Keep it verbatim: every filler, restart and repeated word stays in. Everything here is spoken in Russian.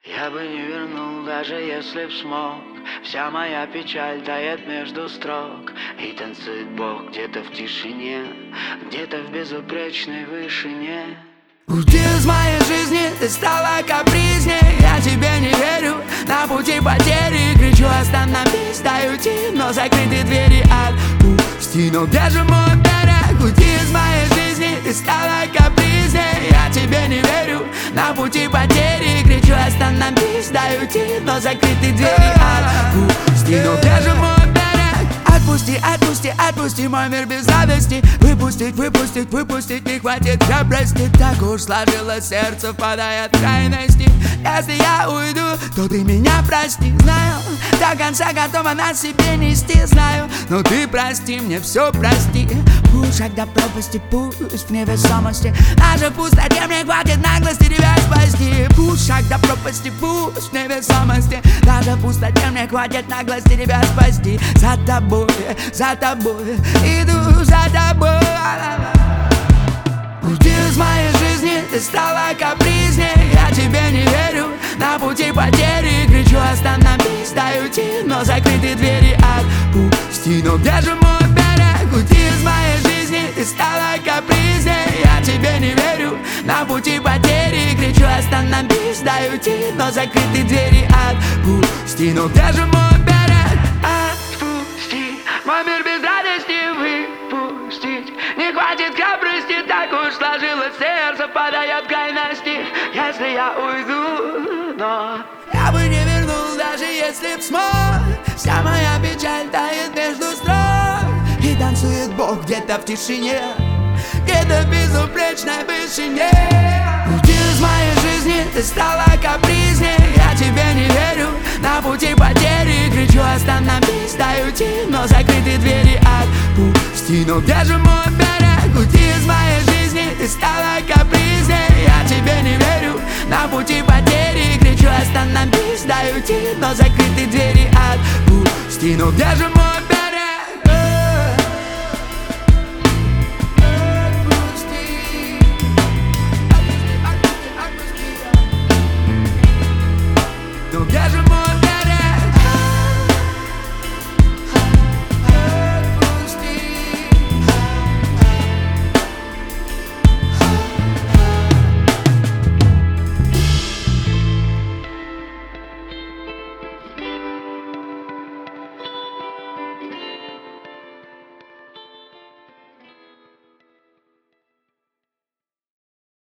Я бы не вернул, даже если б смог. Вся моя печаль тает между строк. И танцует Бог где-то в тишине, где-то в безупречной вышине. Уйди из моей жизни, ты стала капризней. Я тебе не верю, на пути потери. Кричу, остановись, дай уйти, но закрыты двери отпусти. Но где же мой берег? Уйди из моей жизни, ты стала капризней. Я тебе не верю, на пути потери. Кричу, остановись, дай уйти, но закрыты двери отпусти. Но где же мой берег? Отпусти, отпусти, отпусти мой мир без радости. Выпустить, выпустить, выпустить не хватит храбрости. Так уж сложилось сердце, впадает в крайности. Если я уйду, то ты меня прости. Знаю, до конца готова на себе нести. Знаю, но ты прости, мне все прости. Пусть шаг до пропасти, пусть в невесомости. Даже в пустоте мне хватит наглости тебя спасти. Пусть шаг до пропасти, пусть в невесомости. Даже в пустоте мне хватит наглости тебя спасти. За тобой, за тобой, иду за тобой. Уйди из моей жизни, ты стала капризней. Я тебе не верю, на пути потери. Кричу, остановись, дай уйти, но закрыты двери отпусти. Но где же мой берег? Уйди из моей жизни, ты стала капризней. Я тебе не верю, на пути потери. Кричу, остановись, дай уйти, но закрыты двери отпусти. Но где же мой берег? Отпусти, мой мир без радости выпустить. Не хватит храбрости, так уж сложилось сердце, падает в крайности. Если я уйду, но я бы не вернул, даже если б смог. Вся моя печаль тает между строк. И танцует Бог где-то в тишине, где-то в безупречной вышине. Уйди из моей жизни, ты стала капризней. Я тебе не верю, на пути потери. Кричу, остановись, дай уйти, но закрыты двери отпусти. Но где же мой берег? Уйди из моей жизни, ты стала капризней. Я тебе не верю, на пути потери. Кричу, остановись, дай уйти, но закрыты двери отпусти. Но где же мой